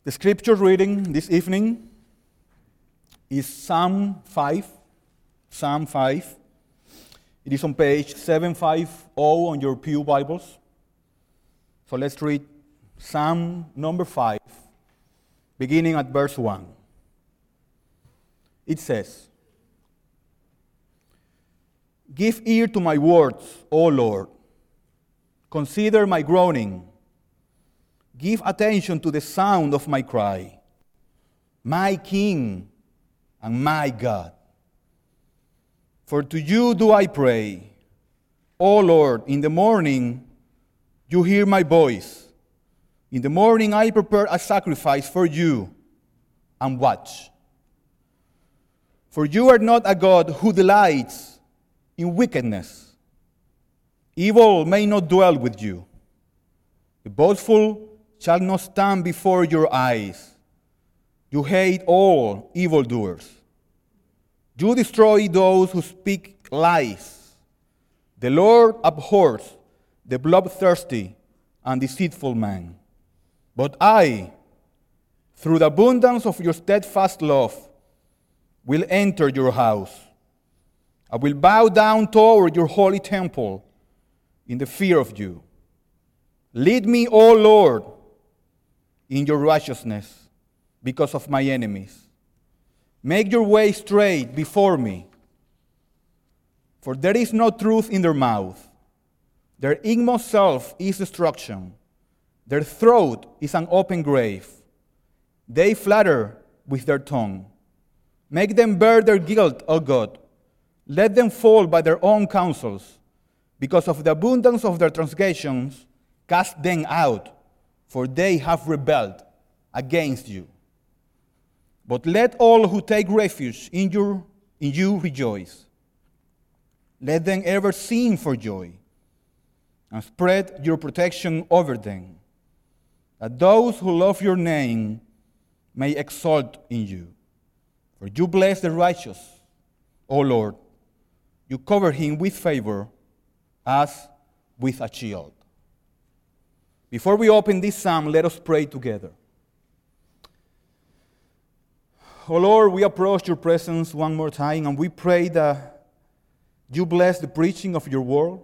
The scripture reading this evening is Psalm 5. Psalm 5. It is on page 750 on your Pew Bibles. So let's read Psalm number 5, beginning at verse 1. It says, "Give ear to my words, O Lord. Consider my groaning. Give attention to the sound of my cry, my King and my God. For to you do I pray. O Lord, in the morning you hear my voice. In the morning I prepare a sacrifice for you and watch. For you are not a God who delights in wickedness. Evil may not dwell with you. The boastful shall not stand before your eyes. You hate all evildoers. You destroy those who speak lies. The Lord abhors the bloodthirsty and deceitful man. But I, through the abundance of your steadfast love, will enter your house. I will bow down toward your holy temple in the fear of you. Lead me, O Lord, in your righteousness because of my enemies. Make your way straight before me. For there is no truth in their mouth. Their inmost self is destruction. Their throat is an open grave. They flatter with their tongue. Make them bear their guilt, O God. Let them fall by their own counsels. Because of the abundance of their transgressions, cast them out, for they have rebelled against you. But let all who take refuge in you rejoice. Let them ever sing for joy, and spread your protection over them, that those who love your name may exult in you. For you bless the righteous, O Lord. You cover him with favor as with a shield." Before we open this psalm, let us pray together. Oh Lord, we approach your presence one more time, and we pray that you bless the preaching of your word.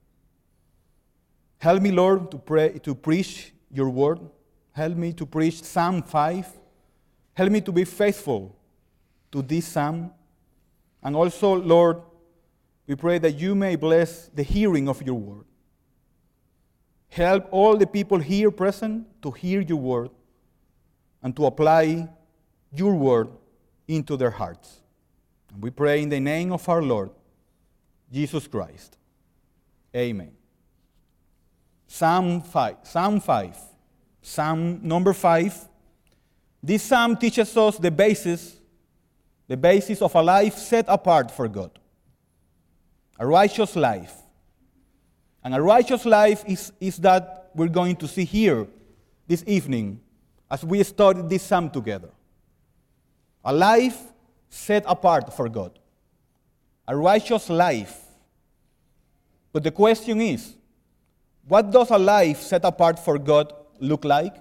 Help me, Lord, to preach your word. Help me to preach Psalm 5. Help me to be faithful to this psalm. And also, Lord, we pray that you may bless the hearing of your word. Help all the people here present to hear your word and to apply your word into their hearts. And we pray in the name of our Lord, Jesus Christ. Amen. Psalm 5. Psalm number 5. This psalm teaches us the basis of a life set apart for God. A righteous life. And a righteous life is that we're going to see here this evening as we study this psalm together. A life set apart for God. A righteous life. But the question is, what does a life set apart for God look like?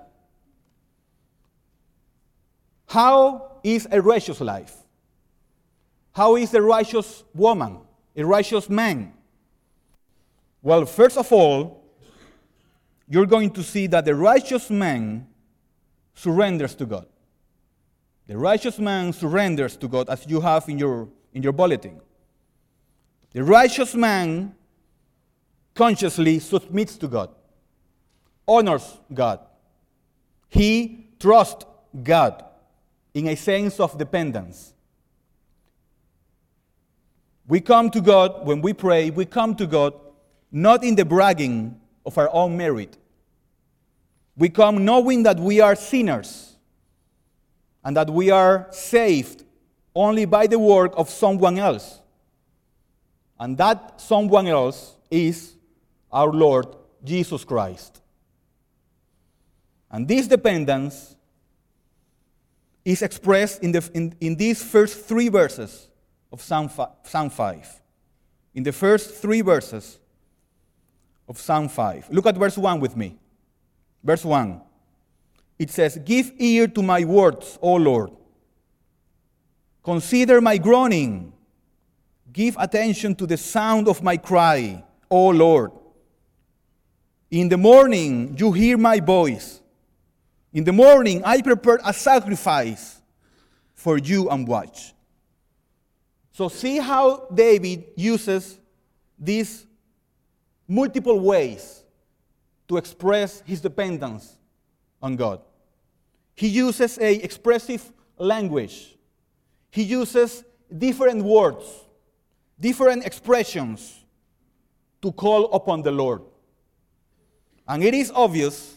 How is a righteous life? How is a righteous woman, a righteous man? Well, first of all, you're going to see that the righteous man surrenders to God. The righteous man surrenders to God, as you have in your bulletin. The righteous man consciously submits to God, honors God. He trusts God in a sense of dependence. We come to God, when we pray, we come to God not in the bragging of our own merit. We come knowing that we are sinners and that we are saved only by the work of someone else. And that someone else is our Lord Jesus Christ. And this dependence is expressed in these first three verses of Psalm 5. In the first three verses of Psalm 5. Look at verse 1 with me. Verse 1. it says, "Give ear to my words, O Lord. Consider my groaning. Give attention to the sound of my cry, O Lord. In the morning you hear my voice. In the morning I prepared a sacrifice for you and watch." So see how David uses these multiple ways to express his dependence on God. He uses a expressive language. He uses different words, different expressions to call upon the Lord. And it is obvious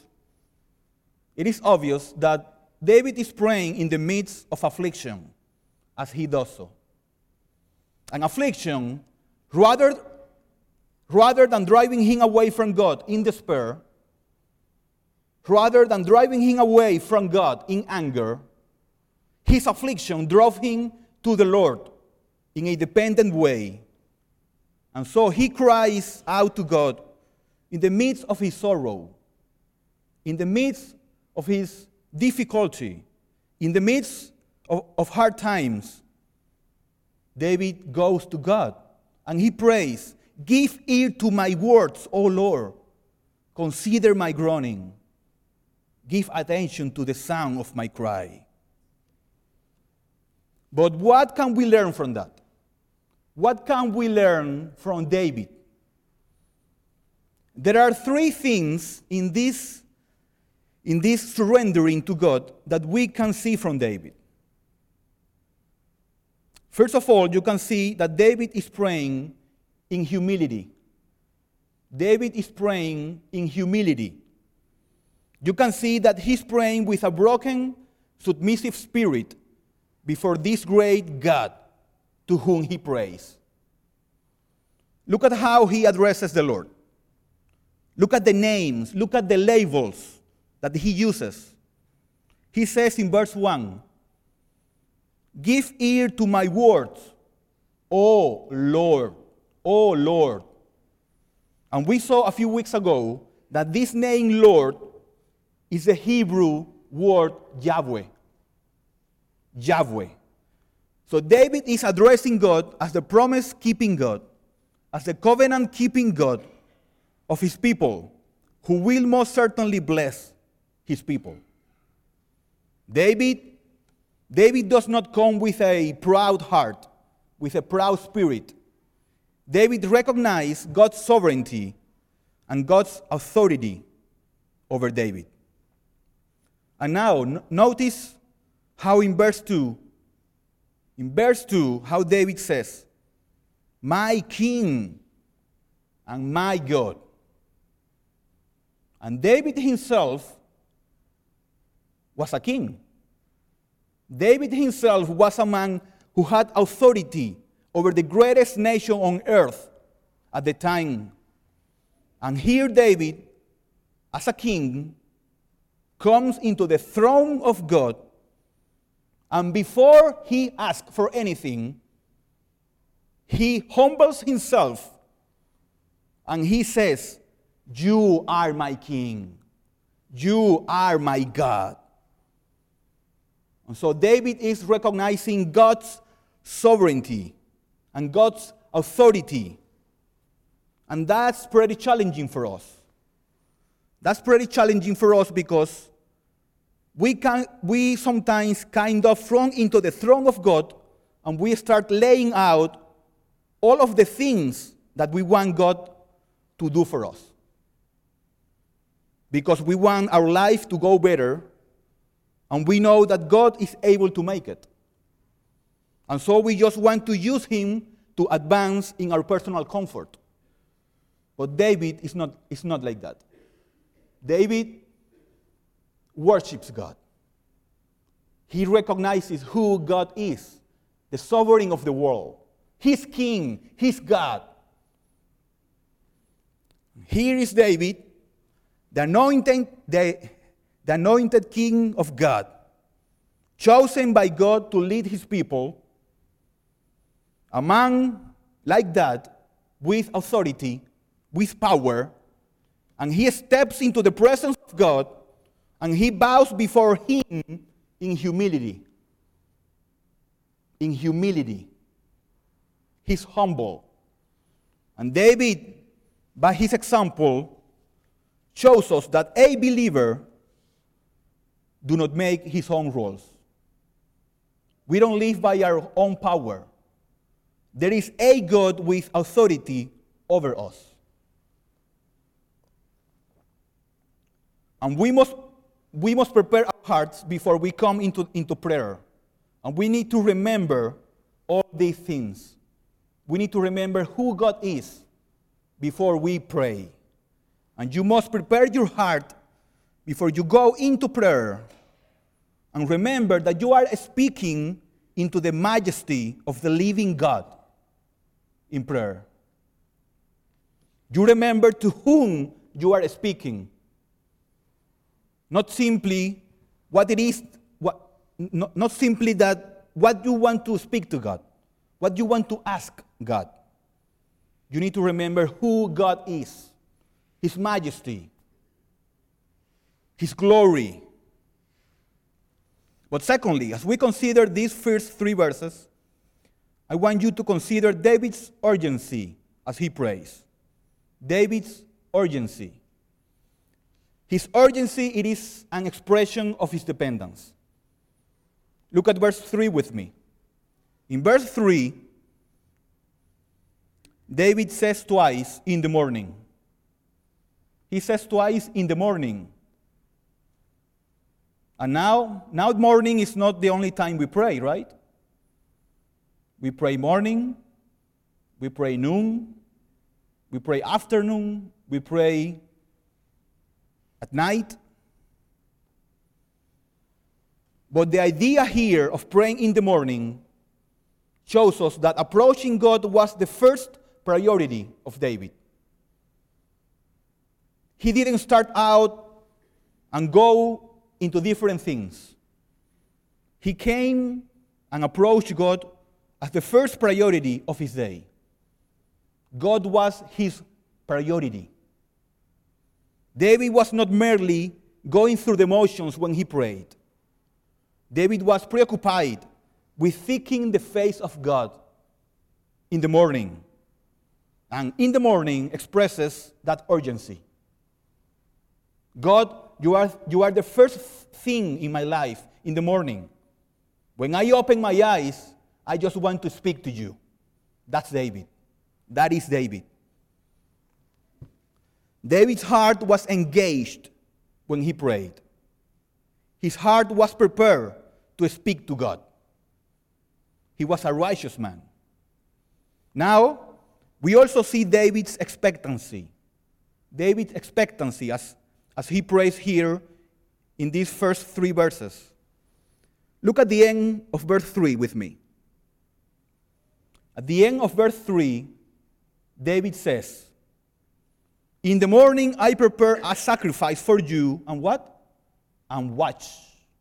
that David is praying in the midst of affliction as he does so. An affliction, rather than driving him away from God in despair, rather than driving him away from God in anger, his affliction drove him to the Lord in a dependent way. And so he cries out to God in the midst of his sorrow, in the midst of his difficulty, in the midst of hard times. David goes to God and he prays, "Give ear to my words, O Lord. Consider my groaning. Give attention to the sound of my cry." But what can we learn from that? What can we learn from David? There are three things in this surrendering to God that we can see from David. First of all, you can see that David is praying in humility. David is praying in humility. You can see that he's praying with a broken, submissive spirit before this great God to whom he prays. Look at how he addresses the Lord. Look at the names, look at the labels that he uses. He says in verse 1, "Give ear to my words, O Lord, O Lord." And we saw a few weeks ago that this name Lord is the Hebrew word Yahweh. Yahweh. So David is addressing God as the promise-keeping God, as the covenant-keeping God of his people, who will most certainly bless his people. David does not come with a proud heart, with a proud spirit. David recognized God's sovereignty and God's authority over David. And now, notice how in verse 2, how David says, "My King and my God." And David himself was a king. David himself was a man who had authority over the greatest nation on earth at the time. And here David, as a king, comes into the throne of God, and before he asks for anything, he humbles himself and he says, "You are my king. You are my God." And so David is recognizing God's sovereignty and God's authority. And that's pretty challenging for us. That's pretty challenging for us because we sometimes kind of run into the throne of God and we start laying out all of the things that we want God to do for us. Because we want our life to go better, and we know that God is able to make it. And so we just want to use him to advance in our personal comfort. But David is not like that. David worships God. He recognizes who God is, the sovereign of the world. He's king, he's God. Here is David, the anointed king of God, chosen by God to lead his people. A man like that, with authority, with power, and he steps into the presence of God, and he bows before him in humility. In humility. He's humble. And David, by his example, shows us that a believer do not make his own rules. We don't live by our own power. There is a God with authority over us. And we must prepare our hearts before we come into prayer. And we need to remember all these things. We need to remember who God is before we pray. And you must prepare your heart before you go into prayer. And remember that you are speaking into the majesty of the living God in prayer. You remember to whom you are speaking. Not simply what it is, not simply that what you want to speak to God, what you want to ask God. You need to remember who God is, His majesty, His glory. But secondly, as we consider these first 3 verses, I want you to consider David's urgency as he prays. David's urgency. His urgency, it is an expression of his dependence. Look at verse 3 with me. In verse 3, David says twice, in the morning. He says twice, in the morning. And now morning is not the only time we pray, right? We pray morning, we pray noon, we pray afternoon, we pray at night. But the idea here of praying in the morning shows us that approaching God was the first priority of David. He didn't start out and go into different things. He came and approached God as the first priority of his day. God was his priority. David was not merely going through the motions when he prayed. David was preoccupied with seeking the face of God in the morning. And in the morning expresses that urgency. God, you are the first thing in my life in the morning. When I open my eyes, I just want to speak to you. That's David. That is David. David's heart was engaged when he prayed. His heart was prepared to speak to God. He was a righteous man. Now, we also see David's expectancy. David's expectancy as he prays here in these first 3 verses. Look at the end of verse 3 with me. At the end of verse 3, David says, "In the morning I prepare a sacrifice for you," and what? And watch.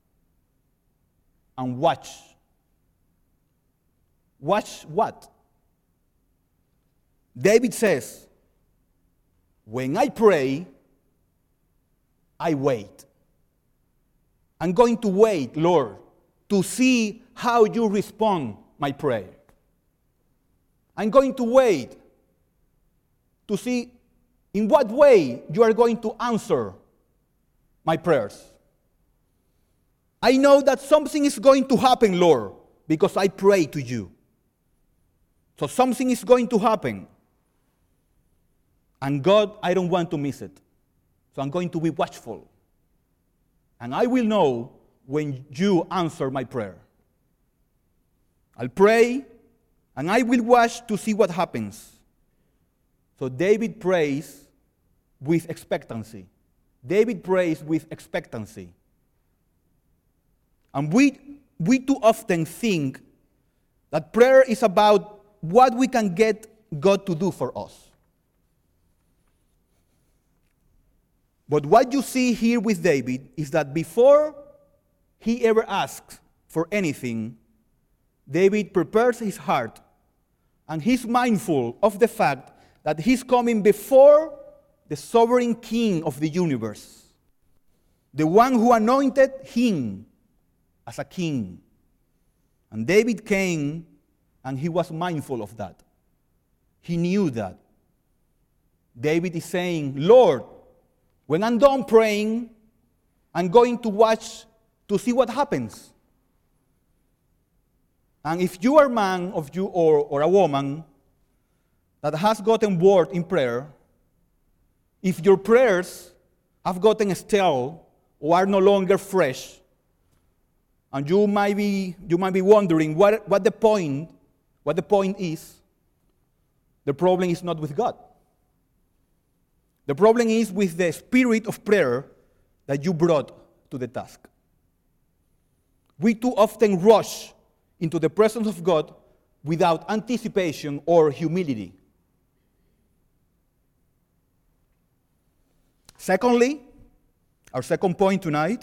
And watch. Watch what? David says, when I pray, I wait. I'm going to wait, Lord, to see how you respond my prayer. I'm going to wait to see in what way you are going to answer my prayers. I know that something is going to happen, Lord, because I pray to you. So something is going to happen. And God, I don't want to miss it. So I'm going to be watchful. And I will know when you answer my prayer. I'll pray, and I will watch to see what happens. So David prays with expectancy. David prays with expectancy. And we too often think that prayer is about what we can get God to do for us. But what you see here with David is that before he ever asks for anything, David prepares his heart, and he's mindful of the fact that he's coming before the sovereign king of the universe. the one who anointed him as a king. And David came, and he was mindful of that. He knew that. David is saying, Lord, when I'm done praying, I'm going to watch to see what happens. And if you are a man or a woman that has gotten bored in prayer, if your prayers have gotten stale or are no longer fresh, and you might be wondering what the point is, the problem is not with God. The problem is with the spirit of prayer that you brought to the task. We too often rush into the presence of God without anticipation or humility. Secondly, our second point tonight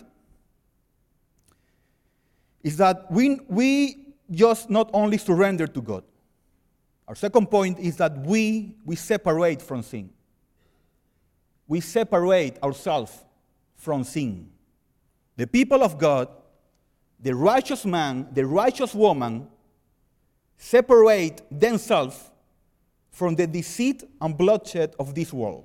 is that we just not only surrender to God. Our second point is that we separate from sin. We separate ourselves from sin. The people of God, the righteous man, the righteous woman, separate themselves from the deceit and bloodshed of this world.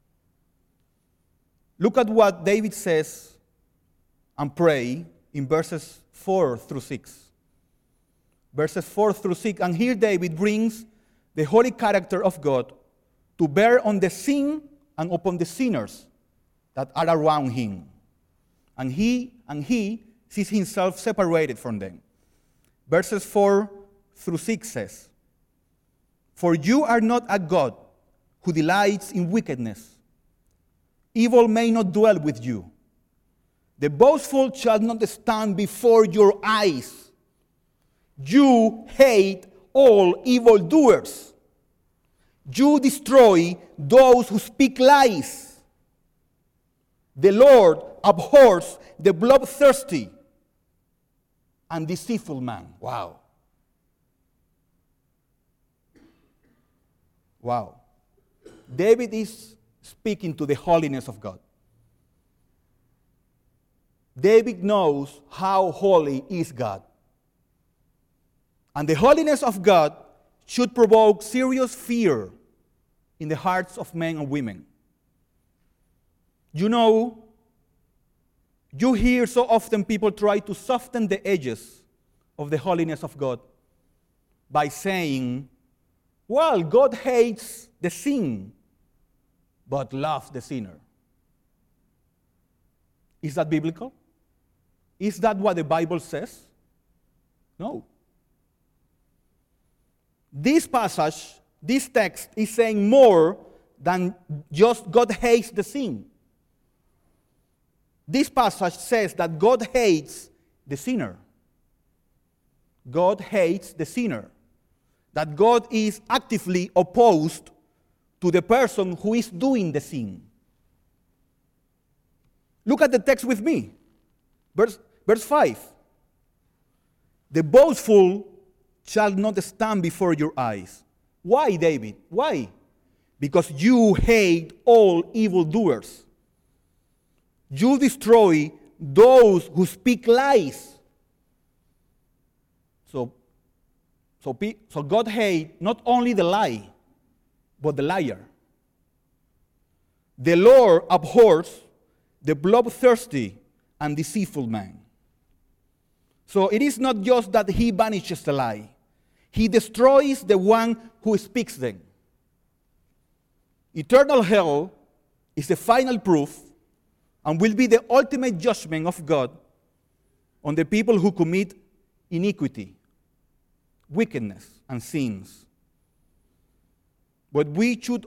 Look at what David says and pray in verses 4 through 6. Verses 4 through 6, and here David brings the holy character of God to bear on the sin and upon the sinners that are around him. And he sees himself separated from them. Verses 4 through 6 says, For you are not a God who delights in wickedness. Evil may not dwell with you. The boastful shall not stand before your eyes. You hate all evildoers. You destroy those who speak lies. The Lord abhors the bloodthirsty and deceitful man. Wow. Wow. David is speaking to the holiness of God. David knows how holy is God. And the holiness of God should provoke serious fear in the hearts of men and women. You know, you hear so often people try to soften the edges of the holiness of God by saying, well, God hates the sin, but loves the sinner. Is that biblical? Is that what the Bible says? No. This passage, this text, is saying more than just God hates the sin. This passage says that God hates the sinner. God hates the sinner. That God is actively opposed to the person who is doing the sin. Look at the text with me. Verse 5. The boastful shall not stand before your eyes. Why, David? Why? Because you hate all evildoers. You destroy those who speak lies. So God hates not only the lie, but the liar. The Lord abhors the bloodthirsty and deceitful man. So it is not just that he banishes the lie. He destroys the one who speaks them. Eternal hell is the final proof and will be the ultimate judgment of God on the people who commit iniquity, wickedness, and sins. But we should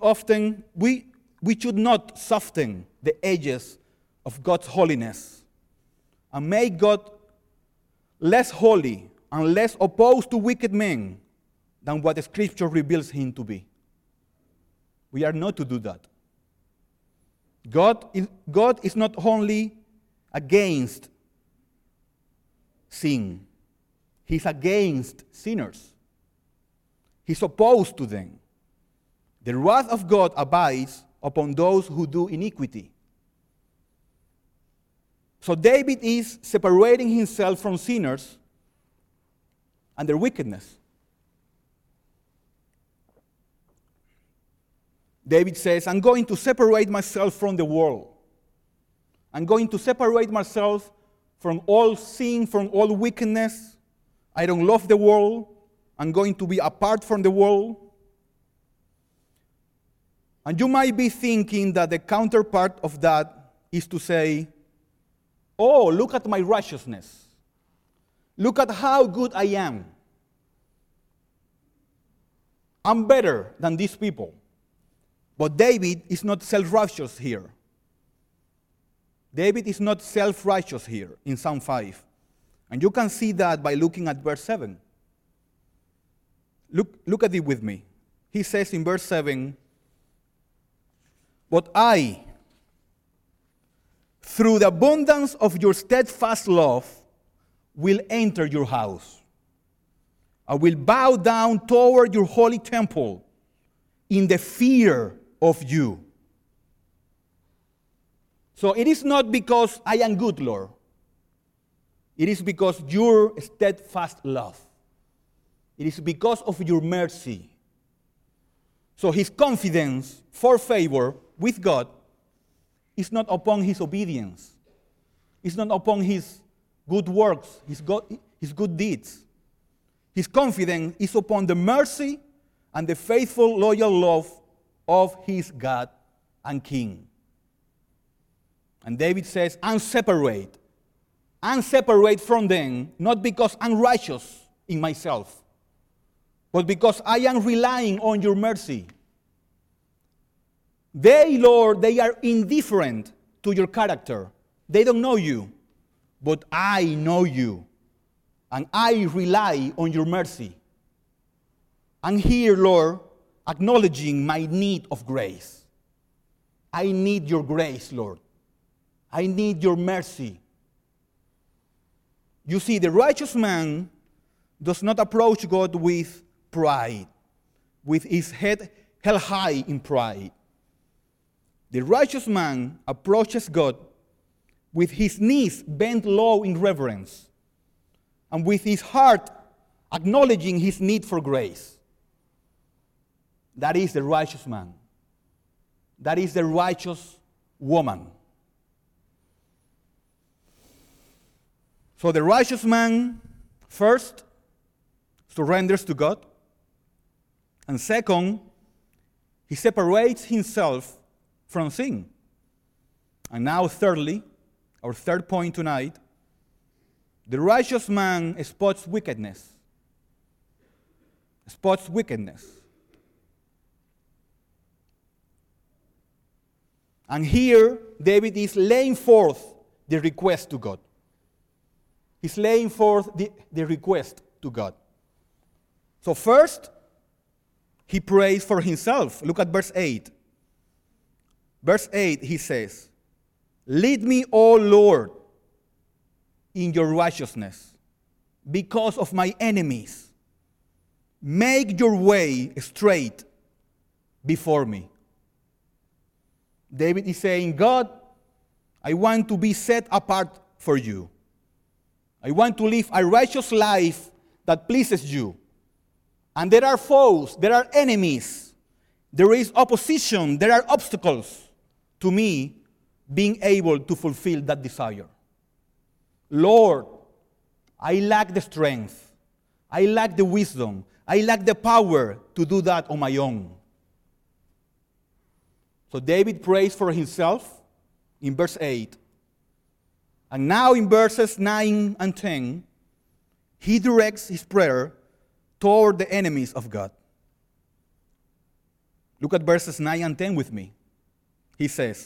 not soften the edges of God's holiness and make God less holy and less opposed to wicked men than what the Scripture reveals him to be. We are not to do that. God is not only against sin, he's against sinners. He's opposed to them. The wrath of God abides upon those who do iniquity. So David is separating himself from sinners and their wickedness. David says, I'm going to separate myself from the world. I'm going to separate myself from all sin, from all wickedness. I don't love the world. I'm going to be apart from the world. And you might be thinking that the counterpart of that is to say, oh, look at my righteousness. Look at how good I am. I'm better than these people. But David is not self-righteous here. David is not self-righteous here in Psalm 5. And you can see that by looking at verse 7. Look at it with me. He says in verse 7, but I, through the abundance of your steadfast love, will enter your house. I will bow down toward your holy temple in the fear of you. So it is not because I am good, Lord. It is because your steadfast love. It is because of your mercy. So his confidence for favor with God is not upon his obedience. It's not upon his good works, his good deeds. His confidence is upon the mercy and the faithful, loyal love of his God and King. And David says, I'm separate. I'm separate from them, not because I'm righteous in myself, but because I am relying on your mercy. They, Lord, they are indifferent to your character. They don't know you, but I know you, and I rely on your mercy. I'm here, Lord, acknowledging my need of grace. I need your grace, Lord. I need your mercy. You see, the righteous man does not approach God with pride, with his head held high in pride. The righteous man approaches God with his knees bent low in reverence and with his heart acknowledging his need for grace. That is the righteous man. That is the righteous woman. So the righteous man, first, surrenders to God. And second, he separates himself from sin. And now, thirdly, our third point tonight, the righteous man spots wickedness. Spots wickedness. And here, David is laying forth the request to God. He's laying forth the request to God. So first, he prays for himself. Look at verse 8. Verse 8, he says, lead me, O Lord, in your righteousness, because of my enemies. Make your way straight before me. David is saying, God, I want to be set apart for you. I want to live a righteous life that pleases you. And there are foes, there are enemies, there is opposition, there are obstacles to me being able to fulfill that desire. Lord, I lack the strength, I lack the wisdom, I lack the power to do that on my own. So David prays for himself in verse 8. And now in verses 9 and 10, he directs his prayer toward the enemies of God. Look at verses 9 and 10 with me. He says,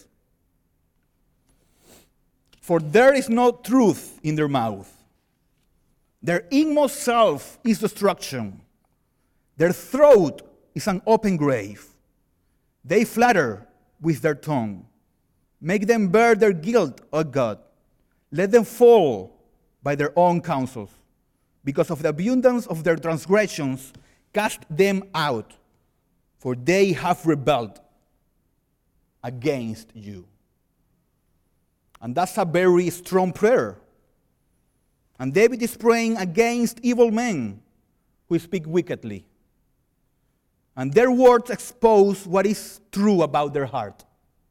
for there is no truth in their mouth. Their inmost self is destruction. Their throat is an open grave. They flatter with their tongue. Make them bear their guilt, O God. Let them fall by their own counsels. Because of the abundance of their transgressions, cast them out, for they have rebelled against you. And that's a very strong prayer. And David is praying against evil men who speak wickedly. And their words expose what is true about their heart.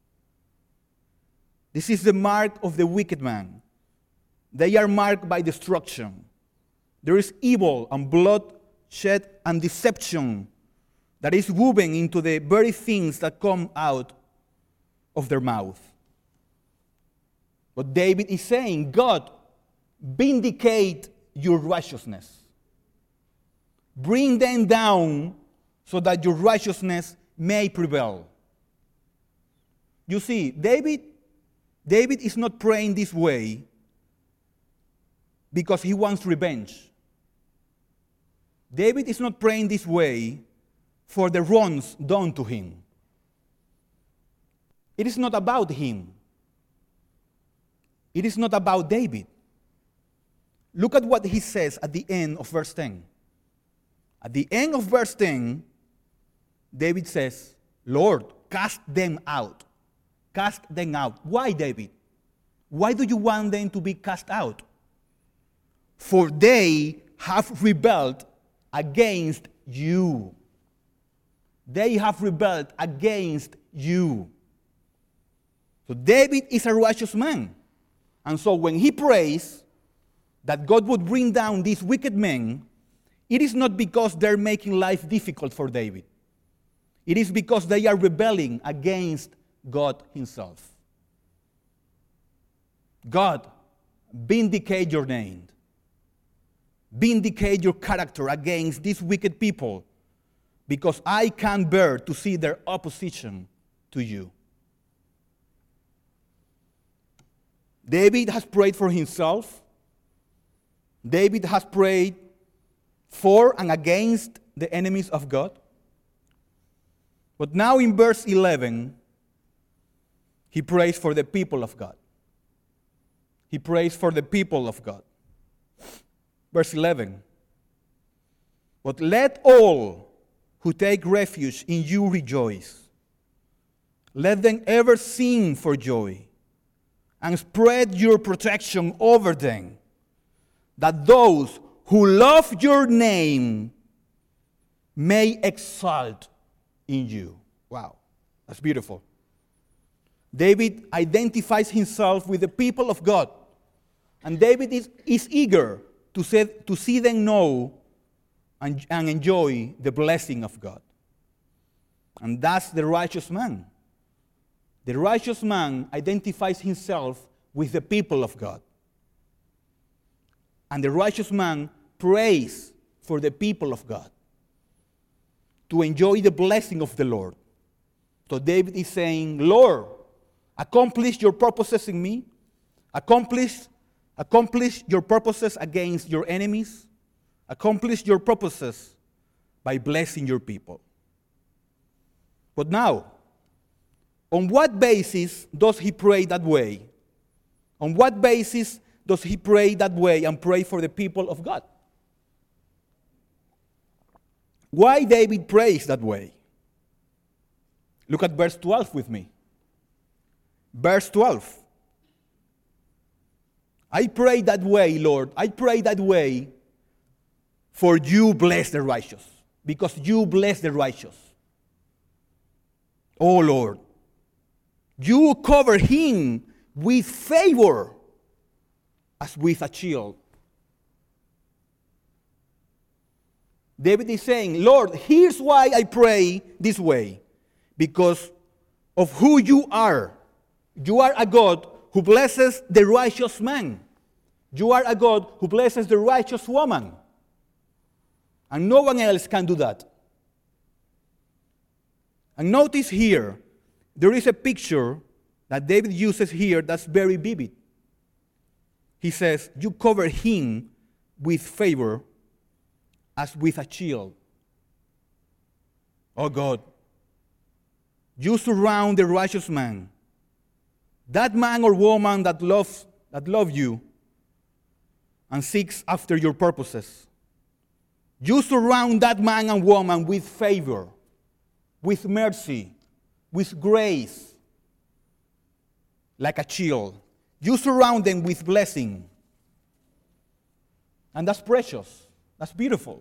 This is the mark of the wicked man. They are marked by destruction. There is evil and bloodshed and deception that is woven into the very things that come out of their mouth. But David is saying, God, vindicate your righteousness. Bring them down so that your righteousness may prevail. You see, David is not praying this way because he wants revenge. David is not praying this way for the wrongs done to him. It is not about him. It is not about David. Look at what he says at the end of verse 10. At the end of verse 10, David says, Lord, cast them out. Cast them out. Why, David? Why do you want them to be cast out? For they have rebelled against you. They have rebelled against you. So David is a righteous man. And so when he prays that God would bring down these wicked men, it is not because they're making life difficult for David. It is because they are rebelling against God himself. God, vindicate your name. Vindicate your character against these wicked people, because I can't bear to see their opposition to you. David has prayed for himself. David has prayed for and against the enemies of God. But now in verse 11, he prays for the people of God. He prays for the people of God. Verse 11. But let all who take refuge in you rejoice. Let them ever sing for joy and spread your protection over them, that those who love your name may exalt in you. Wow, that's beautiful. David identifies himself with the people of God. And David is eager to see them know and enjoy the blessing of God. And that's the righteous man. The righteous man identifies himself with the people of God. And the righteous man prays for the people of God to enjoy the blessing of the Lord. So David is saying, Lord, accomplish your purposes in me. Accomplish your purposes against your enemies. Accomplish your purposes by blessing your people. But now, on what basis does he pray that way? On what basis does he pray that way and pray for the people of God? Why David prays that way? Look at verse 12 with me. Verse 12. I pray that way, Lord. I pray that way for you bless the righteous. Because you bless the righteous. Oh, Lord. You cover him with favor as with a shield. David is saying, Lord, here's why I pray this way. Because of who you are. You are a God who blesses the righteous man. You are a God who blesses the righteous woman. And no one else can do that. And notice here, there is a picture that David uses here that's very vivid. He says, you cover him with favor as with a shield. Oh God, you surround the righteous man. That man or woman that loves you and seeks after your purposes. You surround that man and woman with favor, with mercy, with grace, like a shield. You surround them with blessing. And that's precious. That's beautiful.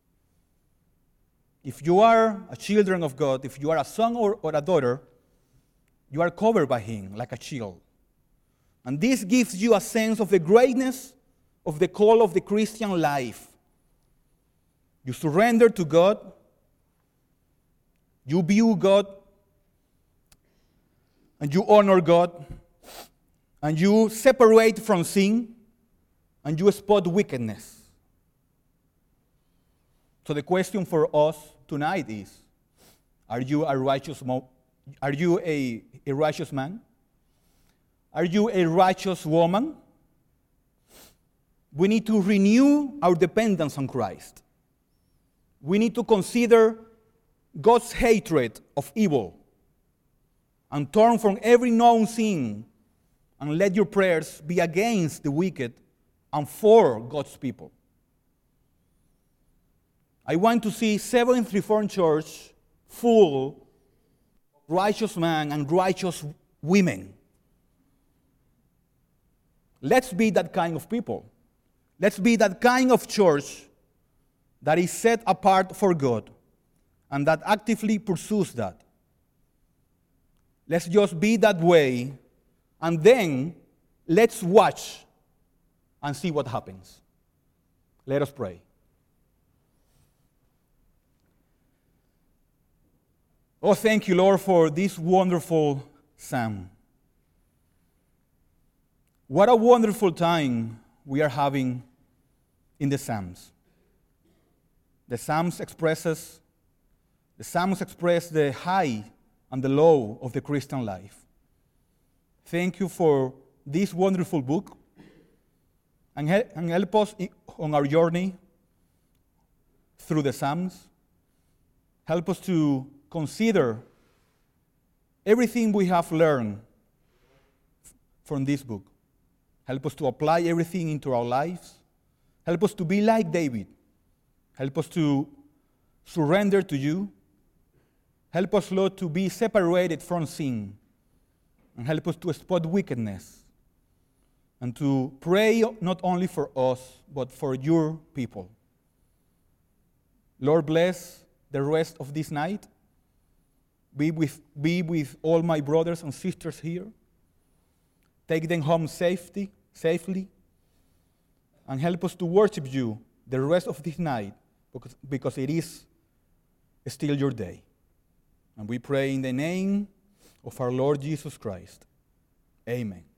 If you are a children of God, if you are a son or a daughter, you are covered by Him like a shield. And this gives you a sense of the greatness of the call of the Christian life. You surrender to God. You view God. And you honor God. And you separate from sin. And you spot wickedness. So the question for us tonight is, are you a righteous man? Are you a righteous man? Are you a righteous woman? We need to renew our dependence on Christ. We need to consider God's hatred of evil and turn from every known sin and let your prayers be against the wicked and for God's people. I want to see Seventh Reformed Church full of righteous men and righteous women. Let's be that kind of people. Let's be that kind of church that is set apart for God and that actively pursues that. Let's just be that way, and then let's watch and see what happens. Let us pray. Oh, thank you, Lord, for this wonderful psalm. What a wonderful time we are having in the Psalms. The Psalms express the high and the low of the Christian life. Thank you for this wonderful book, and help us on our journey through the Psalms. Help us to consider everything we have learned from this book. Help us to apply everything into our lives. Help us to be like David. Help us to surrender to you. Help us, Lord, to be separated from sin. And help us to spot wickedness. And to pray not only for us, but for your people. Lord, bless the rest of this night. Be with all my brothers and sisters here. Take them home safely. And help us to worship you the rest of this night, because it is still your day. And we pray in the name of our Lord Jesus Christ. Amen.